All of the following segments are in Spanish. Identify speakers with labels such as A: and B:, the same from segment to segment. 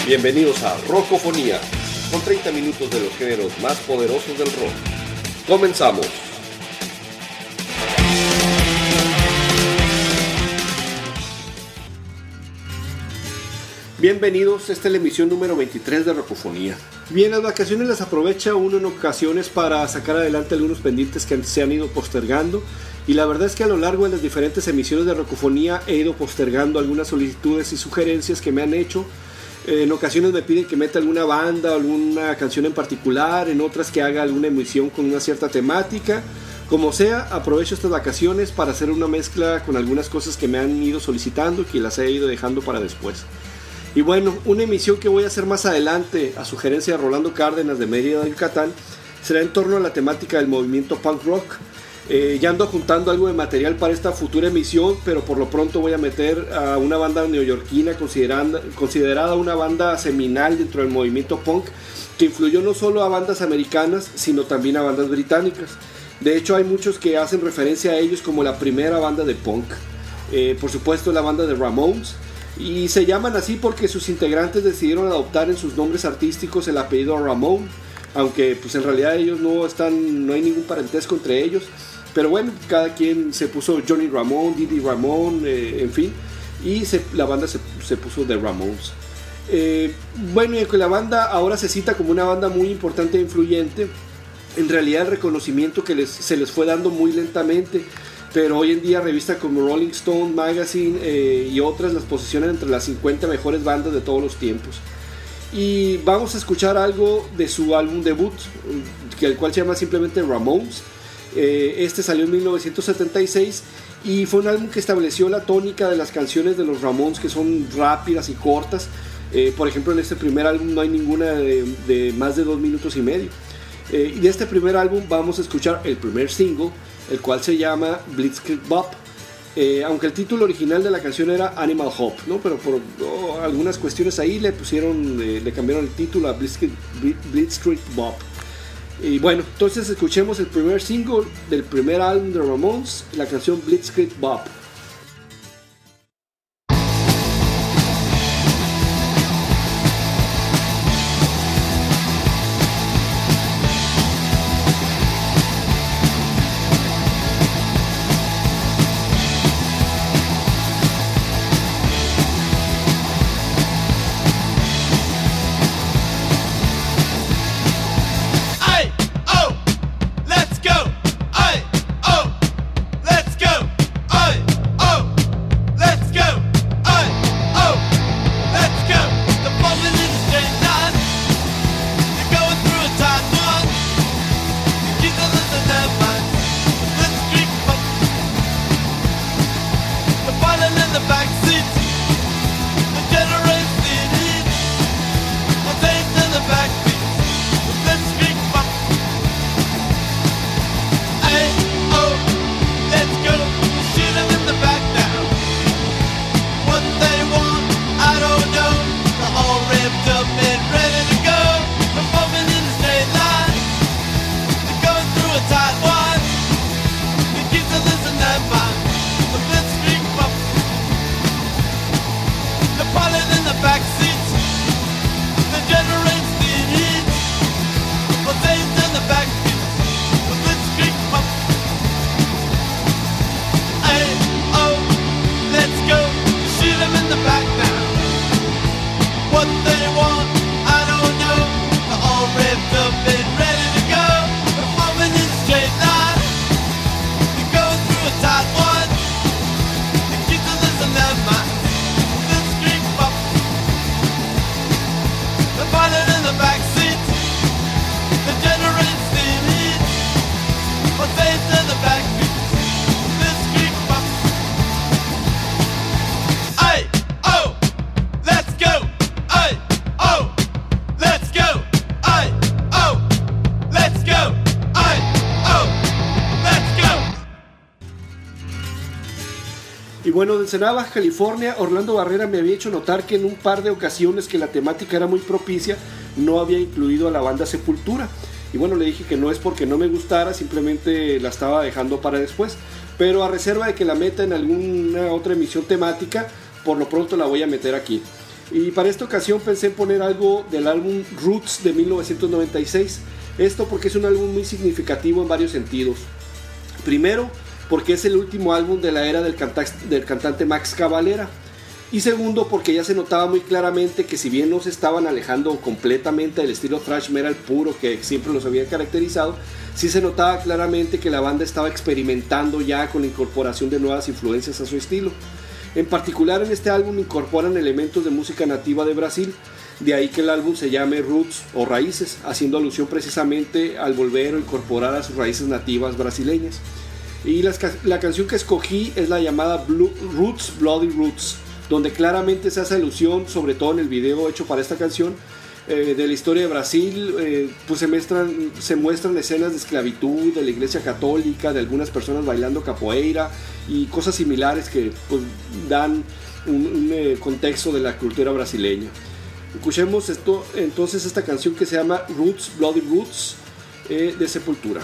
A: Bienvenidos a Rockofonía, con 30 minutos de los géneros más poderosos del rock. Comenzamos. Bienvenidos, esta es la emisión número 23 de Rockofonía. Bien, las vacaciones las aprovecha uno en ocasiones para sacar adelante algunos pendientes que se han ido postergando. Y la verdad es que a lo largo de las diferentes emisiones de Rockofonía he ido postergando algunas solicitudes y sugerencias que me han hecho. En ocasiones me piden que meta alguna banda o alguna canción en particular, en otras que haga alguna emisión con una cierta temática. Como sea, aprovecho estas vacaciones para hacer una mezcla con algunas cosas que me han ido solicitando y que las he ido dejando para después. Y bueno, una emisión que voy a hacer más adelante, a sugerencia de Rolando Cárdenas de Mérida de Yucatán, será en torno a la temática del movimiento punk rock. Ya ando juntando algo de material para esta futura emisión, pero por lo pronto voy a meter a una banda neoyorquina considerada una banda seminal dentro del movimiento punk, que influyó no solo a bandas americanas, sino también a bandas británicas. De hecho, hay muchos que hacen referencia a ellos como la primera banda de punk. Por supuesto, la banda de Ramones, y se llaman así porque sus integrantes decidieron adoptar en sus nombres artísticos el apellido Ramone, aunque pues en realidad ellos no hay ningún parentesco entre ellos. Pero bueno, cada quien se puso Johnny Ramone, Didi Ramone, en fin, y la banda se puso The Ramones. Bueno, y aunque la banda ahora se cita como una banda muy importante e influyente, en realidad el reconocimiento que se les fue dando muy lentamente, pero hoy en día revistas como Rolling Stone Magazine y otras las posicionan entre las 50 mejores bandas de todos los tiempos. Y vamos a escuchar algo de su álbum debut, el cual se llama simplemente Ramones. Este salió en 1976 y fue un álbum que estableció la tónica de las canciones de los Ramones, que son rápidas y cortas. Por ejemplo, en este primer álbum no hay ninguna de más de 2 minutos y medio. Y de este primer álbum vamos a escuchar el primer single, el cual se llama Blitzkrieg Bop. Aunque el título original de la canción era Animal Hope, ¿no? Pero por algunas cuestiones ahí le cambiaron el título a Blitzkrieg Bop. Y bueno, entonces escuchemos el primer single del primer álbum de Ramones, la canción Blitzkrieg Bop. Bueno, de Ensenada, Baja California, Orlando Barrera me había hecho notar que en un par de ocasiones que la temática era muy propicia, no había incluido a la banda Sepultura. Y bueno, le dije que no es porque no me gustara, simplemente la estaba dejando para después. Pero a reserva de que la meta en alguna otra emisión temática, por lo pronto la voy a meter aquí. Y para esta ocasión pensé en poner algo del álbum Roots de 1996. Esto porque es un álbum muy significativo en varios sentidos. Primero, porque es el último álbum de la era del cantante Max Cavalera. Y segundo, porque ya se notaba muy claramente que si bien no se estaban alejando completamente del estilo thrash metal puro que siempre los había caracterizado, sí se notaba claramente que la banda estaba experimentando ya con la incorporación de nuevas influencias a su estilo. En particular en este álbum incorporan elementos de música nativa de Brasil, de ahí que el álbum se llame Roots o Raíces, haciendo alusión precisamente al volver o incorporar a sus raíces nativas brasileñas. Y la canción que escogí es la llamada Roots, Bloody Roots, donde claramente se hace alusión, sobre todo en el video hecho para esta canción, de la historia de Brasil. Pues se muestran escenas de esclavitud, de la iglesia católica, de algunas personas bailando capoeira y cosas similares que pues, dan un contexto de la cultura brasileña. Escuchemos entonces esta canción que se llama Roots, Bloody Roots, de Sepultura.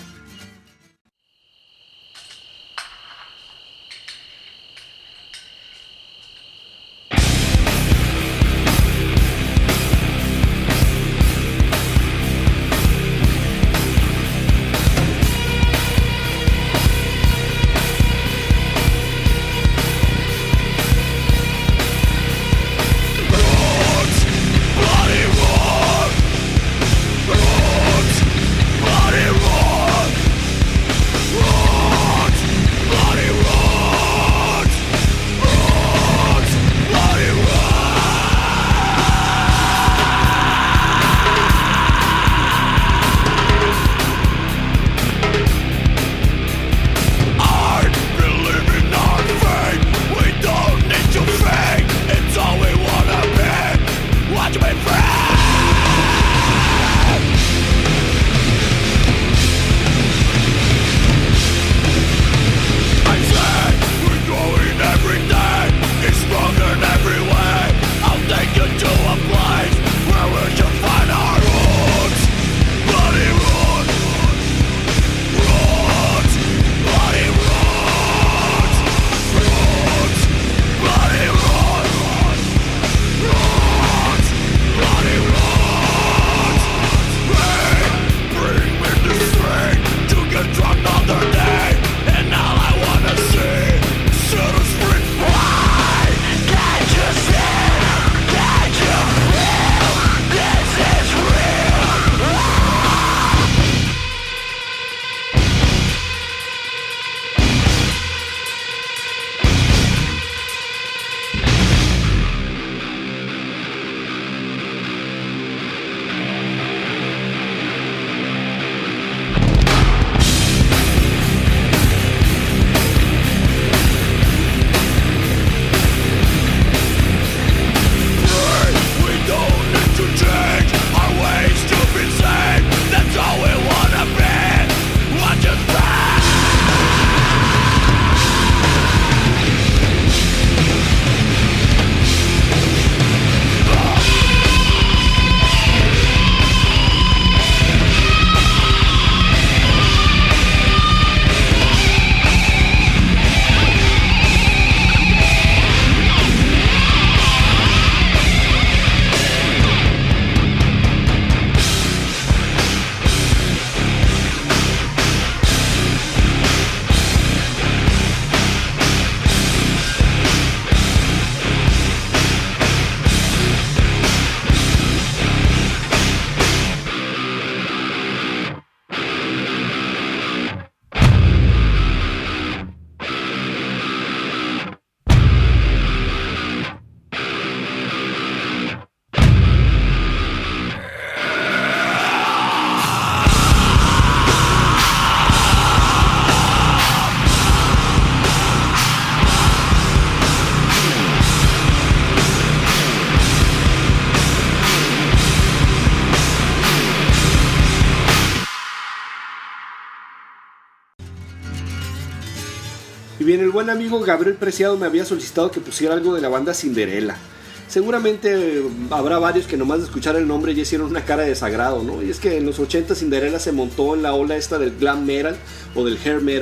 A: Y bien, el buen amigo Gabriel Preciado me había solicitado que pusiera algo de la banda Cinderella. Seguramente habrá varios que nomás de escuchar el nombre ya hicieron una cara de desagrado, ¿no? Y es que en los 80 Cinderella se montó en la ola esta del glam metal o del hair metal,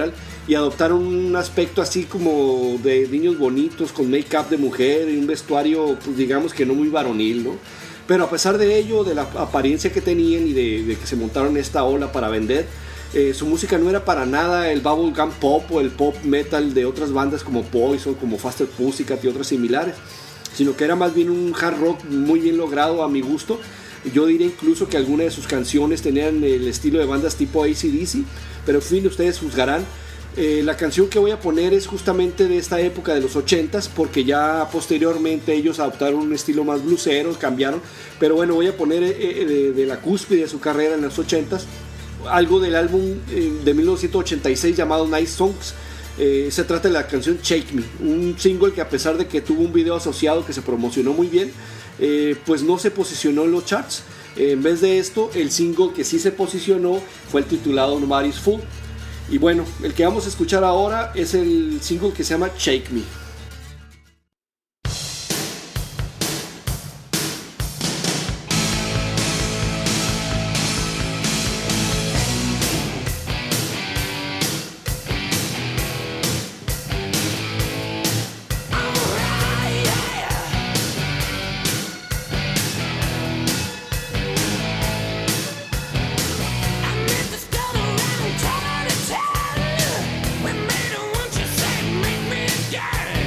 A: y adoptaron un aspecto así como de niños bonitos con make-up de mujer y un vestuario, pues digamos que no muy varonil, ¿no? Pero a pesar de ello, de la apariencia que tenían y de que se montaron esta ola para vender, su música no era para nada el bubblegum pop o el pop metal de otras bandas como Poison, como Faster Pussycat y otras similares, sino que era más bien un hard rock muy bien logrado a mi gusto. Yo diría incluso que algunas de sus canciones tenían el estilo de bandas tipo AC/DC, pero en fin, ustedes juzgarán. La canción que voy a poner es justamente de esta época de los 80s, porque ya posteriormente ellos adoptaron un estilo más bluesero, cambiaron, pero bueno, voy a poner de la cúspide de su carrera en los 80s algo del álbum de 1986 llamado Nice Songs. Se trata de la canción Shake Me, un single que a pesar de que tuvo un video asociado que se promocionó muy bien, pues no se posicionó en los charts. En vez de esto, el single que sí se posicionó fue el titulado Nobody's Fool. Y bueno, el que vamos a escuchar ahora es el single que se llama Shake Me.
B: Yeah!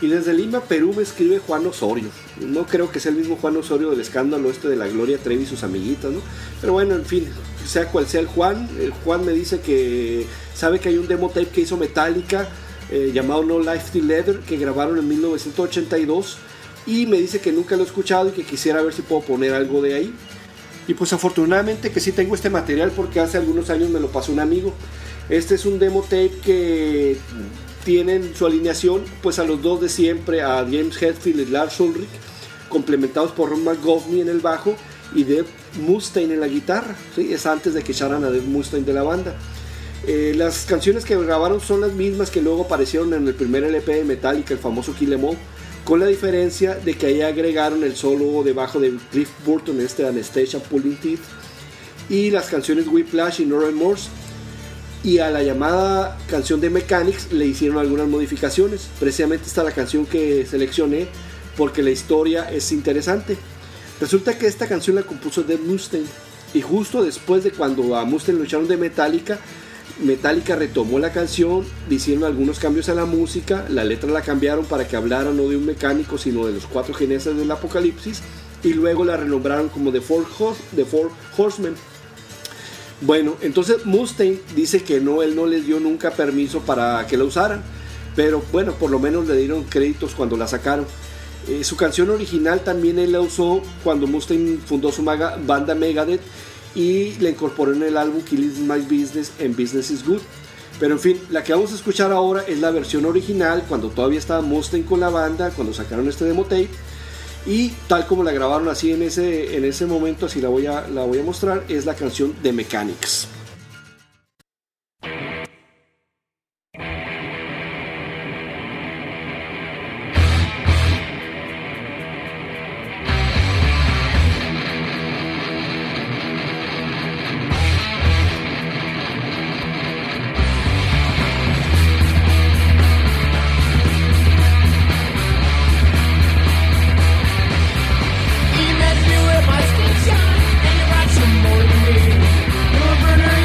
A: Y desde Lima, Perú, me escribe Juan Osorio. No creo que sea el mismo Juan Osorio del escándalo de la Gloria Trevi y sus amiguitas, ¿no? Pero bueno, en fin, sea cual sea el Juan me dice que sabe que hay un demo tape que hizo Metallica llamado No Life Till Leather, que grabaron en 1982, y me dice que nunca lo he escuchado y que quisiera ver si puedo poner algo de ahí. Y pues afortunadamente que sí tengo este material, porque hace algunos años me lo pasó un amigo. Este es un demo tape que tienen su alineación pues a los dos de siempre, a James Hetfield y Lars Ulrich, complementados por Ron McGovney en el bajo y Dave Mustaine en la guitarra, ¿sí? Es antes de que echaran a Dave Mustaine de la banda. Las canciones que grabaron son las mismas que luego aparecieron en el primer LP de Metallica, el famoso Kill 'Em All, con la diferencia de que ahí agregaron el solo de bajo de Cliff Burton, Anastasia Pulling Teeth, y las canciones Whiplash y No Remorse. Y a la llamada canción de Mechanics le hicieron algunas modificaciones. Precisamente esta es la canción que seleccioné porque la historia es interesante. Resulta que esta canción la compuso Dave Mustaine, y justo después de cuando a Mustaine lo echaron de Metallica, Metallica retomó la canción, le hicieron algunos cambios a la música, la letra la cambiaron para que hablara no de un mecánico sino de los 4 jinetes del apocalipsis, y luego la renombraron como The Four Horsemen. Bueno, entonces Mustaine dice que él no les dio nunca permiso para que la usaran, pero bueno, por lo menos le dieron créditos cuando la sacaron. Su canción original también él la usó cuando Mustaine fundó su banda Megadeth, y la incorporó en el álbum Kill Is My Business en Business Is Good. Pero en fin, la que vamos a escuchar ahora es la versión original, cuando todavía estaba Mustaine con la banda, cuando sacaron este demo tape, y tal como la grabaron así en ese momento, así la voy a mostrar, es la canción de Mechanics.
B: Burner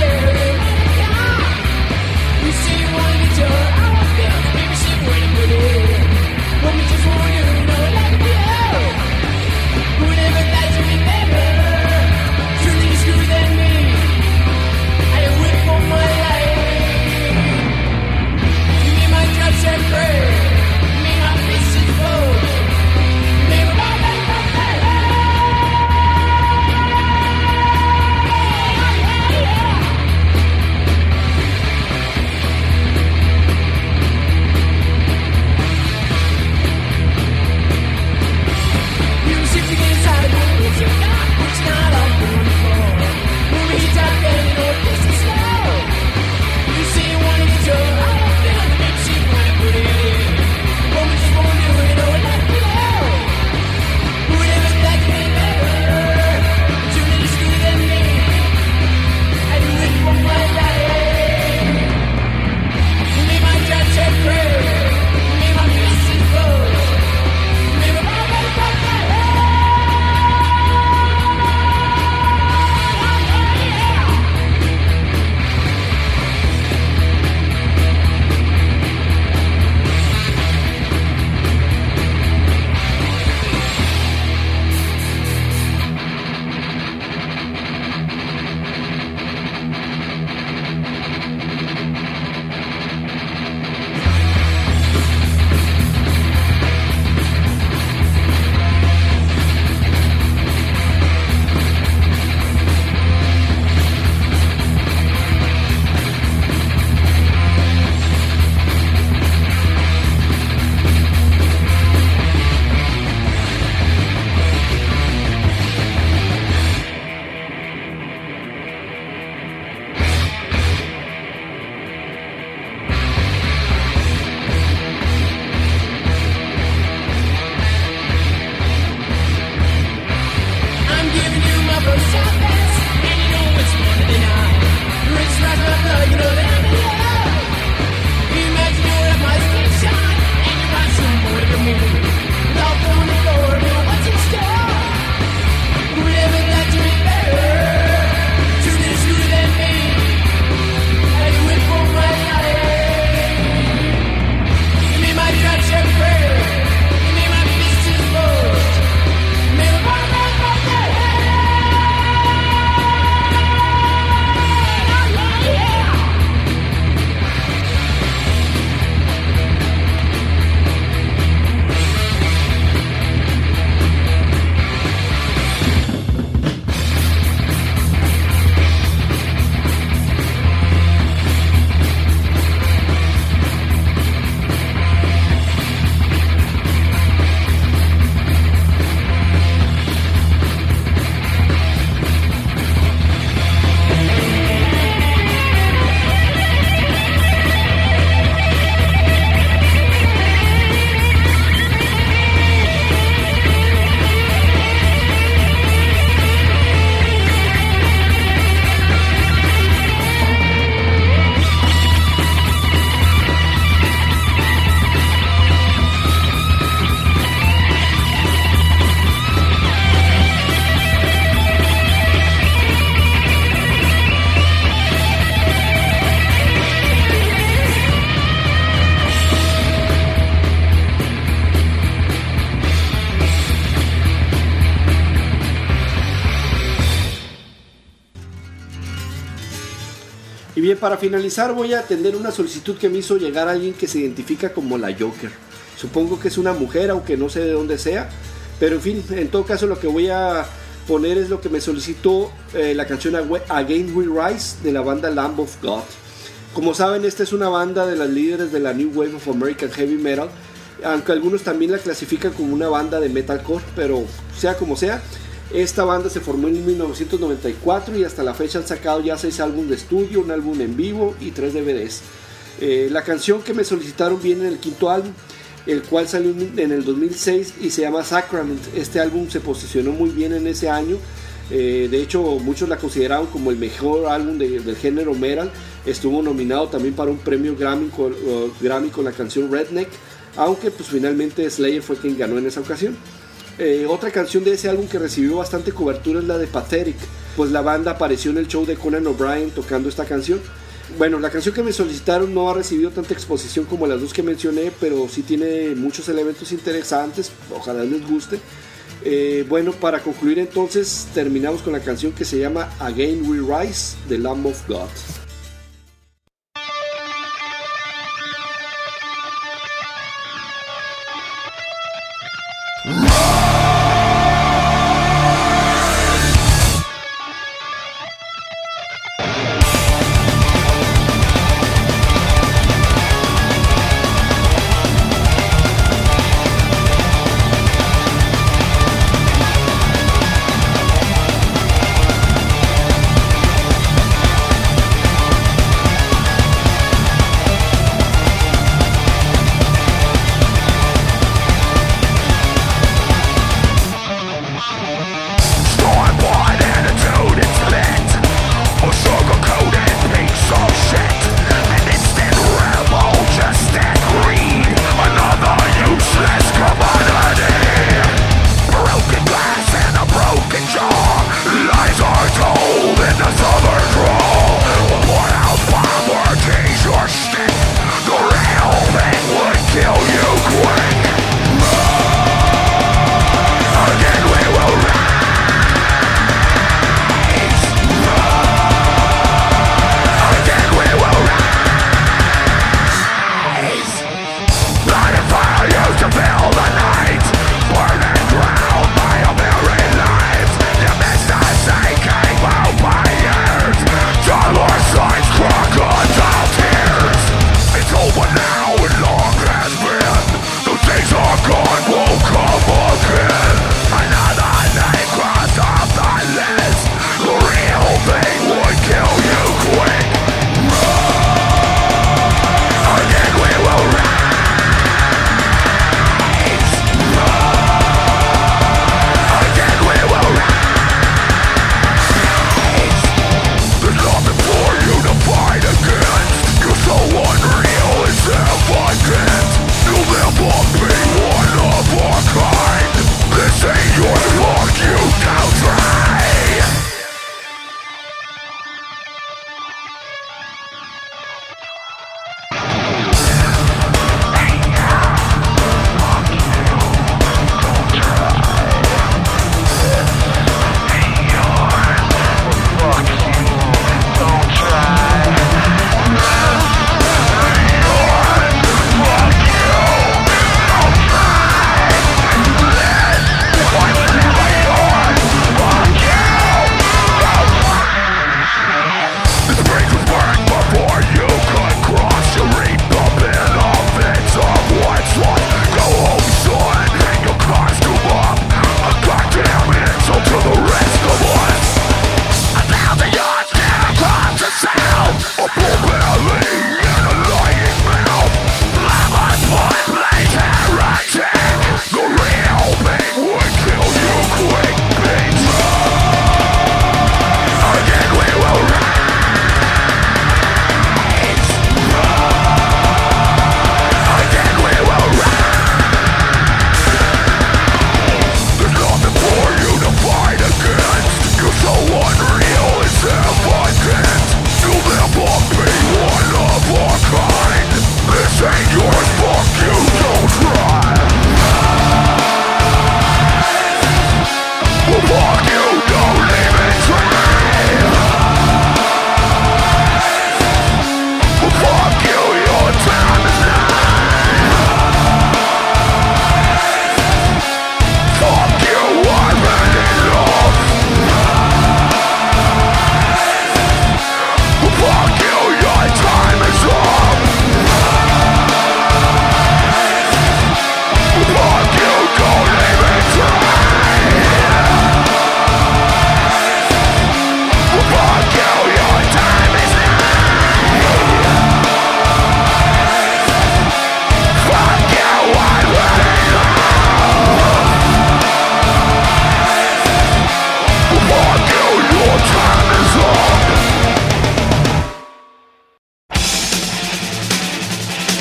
A: bien, para finalizar voy a atender una solicitud que me hizo llegar alguien que se identifica como la Joker. Supongo que es una mujer, aunque no sé de dónde sea. Pero en fin, en todo caso lo que voy a poner es lo que me solicitó la canción Again We Rise de la banda Lamb of God. Como saben, esta es una banda de las líderes de la New Wave of American Heavy Metal, aunque algunos también la clasifican como una banda de metalcore, pero sea como sea, esta banda se formó en 1994 y hasta la fecha han sacado ya 6 álbumes de estudio, un álbum en vivo y 3 DVDs. La canción que me solicitaron viene en el quinto álbum, el cual salió en el 2006 y se llama Sacrament. Este álbum se posicionó muy bien en ese año. De hecho, muchos la consideraron como el mejor álbum del género metal. Estuvo nominado también para un premio Grammy con la canción Redneck, aunque pues finalmente Slayer fue quien ganó en esa ocasión. Otra canción de ese álbum que recibió bastante cobertura es la de Pathetic, pues la banda apareció en el show de Conan O'Brien tocando esta canción. Bueno, la canción que me solicitaron no ha recibido tanta exposición como las dos que mencioné, pero sí tiene muchos elementos interesantes, ojalá les guste. Bueno, para concluir entonces terminamos con la canción que se llama Again We Rise de Lamb of God.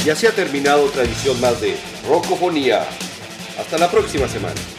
B: Y así ha terminado otra edición más de Rocofonía. Hasta la próxima semana.